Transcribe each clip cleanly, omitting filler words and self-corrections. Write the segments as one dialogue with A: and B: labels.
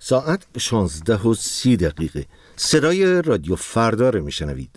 A: ساعت 16:30. صدای رادیو فردا رو میشنوید.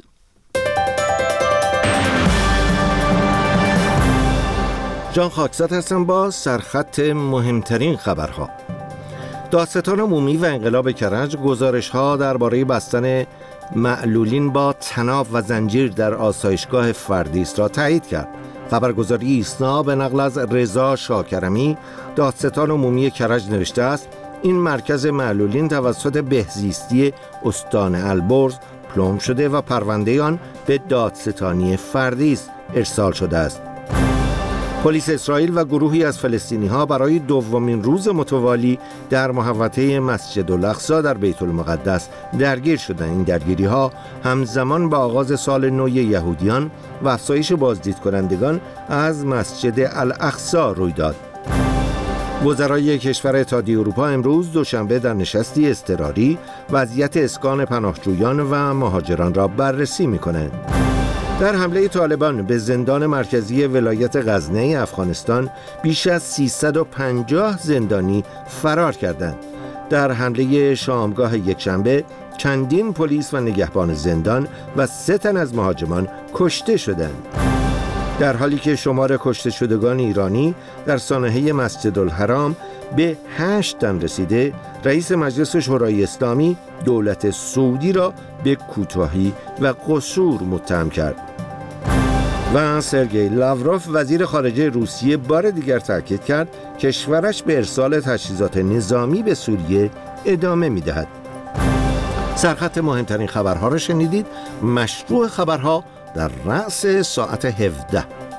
A: جان خاکزاد هستم با سرخط مهمترین خبرها. دادستان عمومی و انقلاب کرج گزارش‌ها درباره بستن معلولین با طناب و زنجیر در آسایشگاه فردیس را تایید کرد. خبرگزاری ایسنا به نقل از رضا شاکرمی دادستان عمومی کرج نوشته است این مرکز معلولین توسط بهزیستی استان البرز پلم شده و پرونده آن به دادستانی فردیس ارسال شده است. پلیس اسرائیل و گروهی از فلسطینی‌ها برای دومین روز متوالی در محوطه مسجد الاقصی در بیت المقدس درگیر شدند. این درگیری‌ها همزمان با آغاز سال نو یهودیان و افزایش بازدید کنندگان از مسجد الاقصی روی داد. وزرای کشور اتحادیه اروپا امروز دوشنبه در نشستی اضطراری وضعیت اسکان پناهجویان و مهاجران را بررسی می‌کنند. در حمله طالبان به زندان مرکزی ولایت غزنی افغانستان بیش از 350 زندانی فرار کردند. در حمله شامگاه یکشنبه چندین پلیس و نگهبان زندان و 3 تن از مهاجمان کشته شدند. در حالی که شمار کشته شدگان ایرانی در سانحه مسجد الحرام به 8 تن رسیده، رئیس مجلس شورای اسلامی دولت سعودی را به کوتاهی و قصور متهم کرد. و سرگئی لاوروف وزیر خارجه روسیه بار دیگر تاکید کرد کشورش به ارسال تجهیزات نظامی به سوریه ادامه می‌دهد. سرخط مهمترین خبرها را شنیدید. مشروع خبرها در رأس ساعت 17.